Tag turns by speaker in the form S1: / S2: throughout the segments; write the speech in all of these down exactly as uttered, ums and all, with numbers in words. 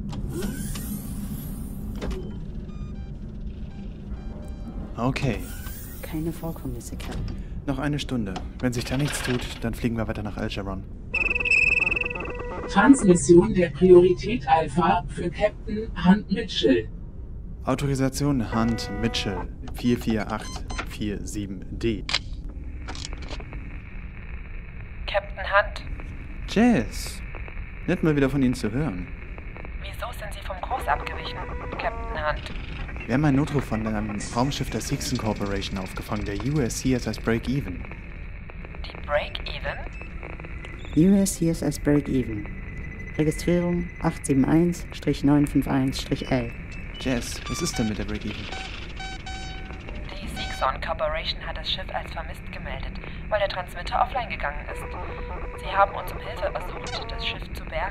S1: Okay.
S2: Keine Vorkommnisse, Captain.
S1: Noch eine Stunde. Wenn sich da nichts tut, dann fliegen wir weiter nach Algeron.
S3: Transmission der Priorität Alpha für Captain Hunt Mitchell.
S1: Autorisation Hunt Mitchell vier vier acht vier sieben D.
S4: Captain Hunt.
S1: Jess. Nett mal wieder von Ihnen zu hören.
S4: Wieso sind Sie vom Kurs abgewichen, Captain Hunt?
S1: Wir haben einen Notruf von einem Raumschiff der Seegson Corporation aufgefangen, der U S C S S Break-Even.
S4: Die Break-Even?
S2: U S C S S Break-Even. Registrierung acht sieben eins neun fünf eins L.
S1: Jess, was ist denn mit der Break-Even?
S4: Die Seegson Corporation hat das Schiff als vermisst gemeldet, weil der Transmitter offline gegangen ist. Sie haben uns um Hilfe ersucht, das Schiff zu bergen.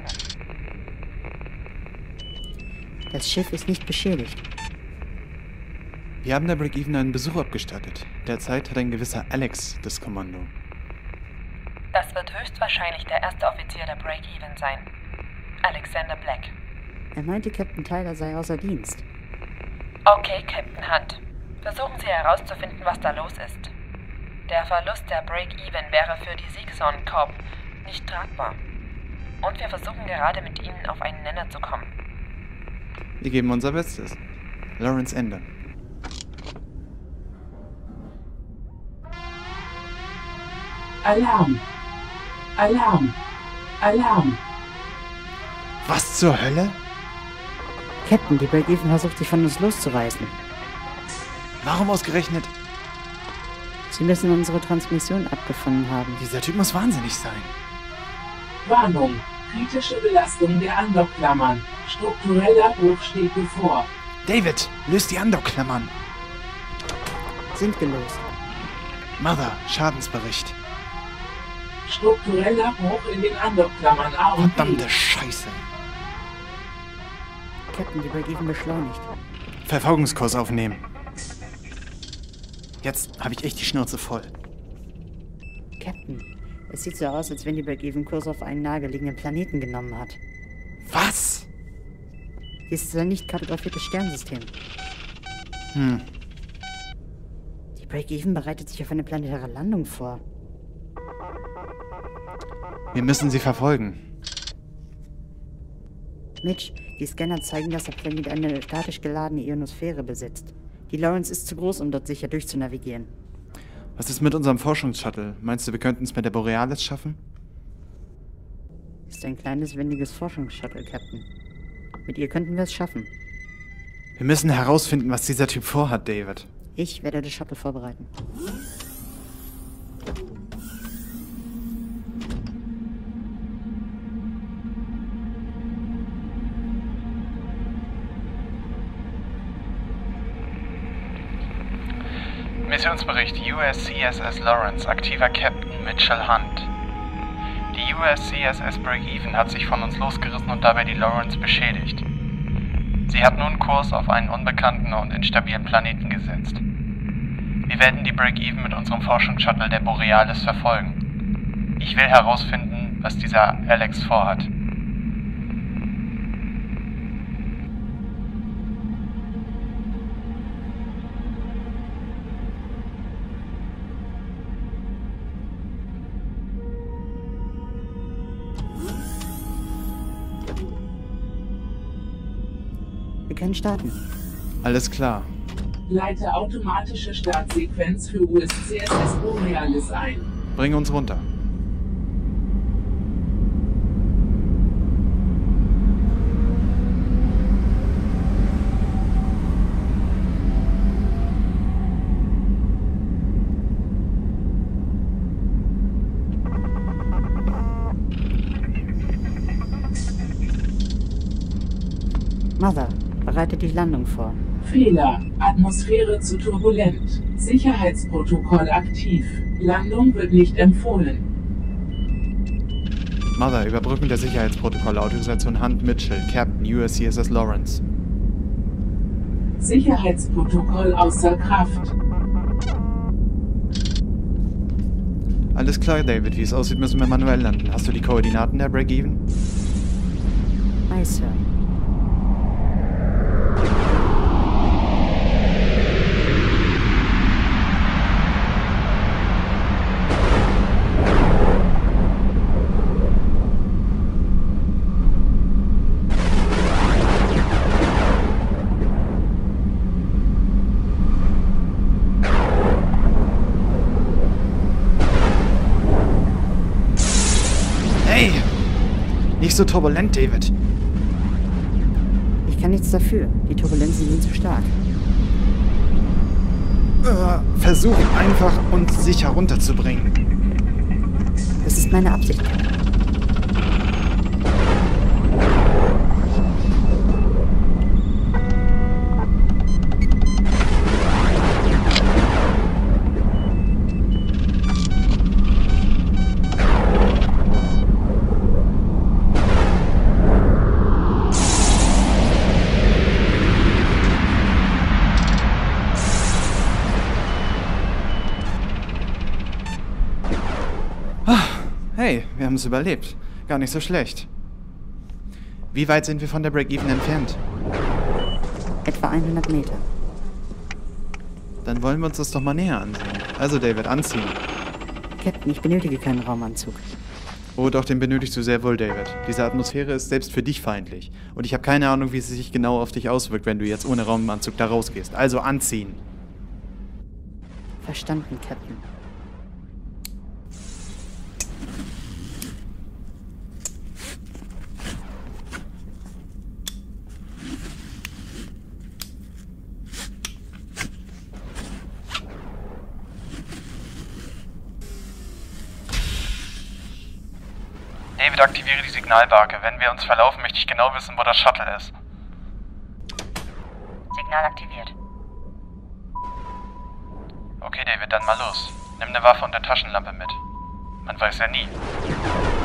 S2: Das Schiff ist nicht beschädigt.
S1: Wir haben der Break-Even einen Besuch abgestattet. Derzeit hat ein gewisser Alex das Kommando.
S4: Das wird höchstwahrscheinlich der erste Offizier der Break-Even sein. Alexander Black.
S2: Er meinte, Captain Tyler sei außer Dienst.
S4: Okay, Captain Hunt. Versuchen Sie herauszufinden, was da los ist. Der Verlust der Break-Even wäre für die Seegson Corp nicht tragbar. Und wir versuchen gerade mit Ihnen auf einen Nenner zu kommen.
S1: Wir geben unser Bestes. Lawrence Ender.
S3: Alarm! Alarm! Alarm!
S1: Was zur Hölle?
S2: Captain, die Break-Even versucht sich von uns loszureißen.
S1: Warum ausgerechnet?
S2: Sie müssen unsere Transmission abgefangen haben.
S1: Dieser Typ muss wahnsinnig sein.
S3: Warnung! Kritische Belastung der Andockklammern. Struktureller Bruch steht bevor.
S1: David, löst die Andockklammern.
S2: Sind gelöst.
S1: Mother, Schadensbericht.
S3: Struktureller Bruch in den Andockklammern A und B.
S1: Verdammte Scheiße.
S2: Captain, die Break-Even beschleunigt.
S1: Verfolgungskurs aufnehmen. Jetzt habe ich echt die Schnauze voll.
S2: Captain, es sieht so aus, als wenn die Break-Even Kurs auf einen nahegelegenen Planeten genommen hat.
S1: Was?
S2: Dies ist ein nicht kartografiertes Sternensystem.
S1: Hm.
S2: Die Break-Even bereitet sich auf eine planetäre Landung vor.
S1: Wir müssen sie verfolgen.
S2: Mitch, die Scanner zeigen, dass der Planet eine statisch geladene Ionosphäre besitzt. Die Lawrence ist zu groß, um dort sicher durchzunavigieren.
S1: Was ist mit unserem Forschungsshuttle? Meinst du, wir könnten es mit der Borealis schaffen?
S2: Ist ein kleines, wendiges Forschungsshuttle, Captain. Mit ihr könnten wir es schaffen.
S1: Wir müssen herausfinden, was dieser Typ vorhat, David.
S2: Ich werde das Shuttle vorbereiten.
S5: Missionsbericht U S C S S Lawrence, aktiver Captain Mitchell Hunt. Die U S C S S Break-Even hat sich von uns losgerissen und dabei die Lawrence beschädigt. Sie hat nun Kurs auf einen unbekannten und instabilen Planeten gesetzt. Wir werden die Break-Even mit unserem Forschungsshuttle der Borealis verfolgen. Ich will herausfinden, was dieser Alex vorhat.
S2: Wir können starten.
S1: Alles klar.
S3: Leite automatische Startsequenz für U S C S S Borealis ein.
S1: Bring uns runter.
S2: Mother, bereite die Landung vor.
S3: Fehler. Atmosphäre zu turbulent. Sicherheitsprotokoll aktiv. Landung wird nicht empfohlen.
S1: Mother, Überbrücken der Sicherheitsprotokolle. Autorisation Hunt Mitchell, Captain U S C S S Lawrence.
S3: Sicherheitsprotokoll außer Kraft.
S1: Alles klar, David. Wie es aussieht, müssen wir manuell landen. Hast du die Koordinaten der Break-Even?
S2: Aye, Sir.
S1: so turbulent, David.
S2: Ich kann nichts dafür. Die Turbulenzen sind zu stark.
S1: Äh, versuch einfach, uns sicher runterzubringen.
S2: Das ist meine Absicht.
S1: Hey, wir haben es überlebt. Gar nicht so schlecht. Wie weit sind wir von der Break-Even entfernt?
S2: Etwa hundert Meter.
S1: Dann wollen wir uns das doch mal näher ansehen. Also David, anziehen.
S2: Captain, ich benötige keinen Raumanzug.
S1: Oh, doch, den benötigst du sehr wohl, David. Diese Atmosphäre ist selbst für dich feindlich. Und ich habe keine Ahnung, wie es sich genau auf dich auswirkt, wenn du jetzt ohne Raumanzug da rausgehst. Also anziehen.
S2: Verstanden, Captain.
S5: David, aktiviere die Signalbarke. Wenn wir uns verlaufen, möchte ich genau wissen, wo das Shuttle ist.
S4: Signal aktiviert.
S5: Okay, David, dann mal los. Nimm eine Waffe und eine Taschenlampe mit. Man weiß ja nie.